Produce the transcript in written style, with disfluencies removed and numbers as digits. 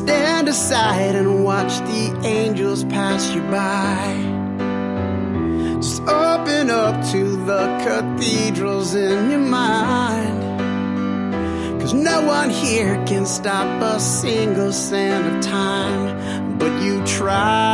stand aside and watch the angels pass you by. Just open up to the cathedrals in your mind, 'cause no one here can stop a single cent of time. But you try.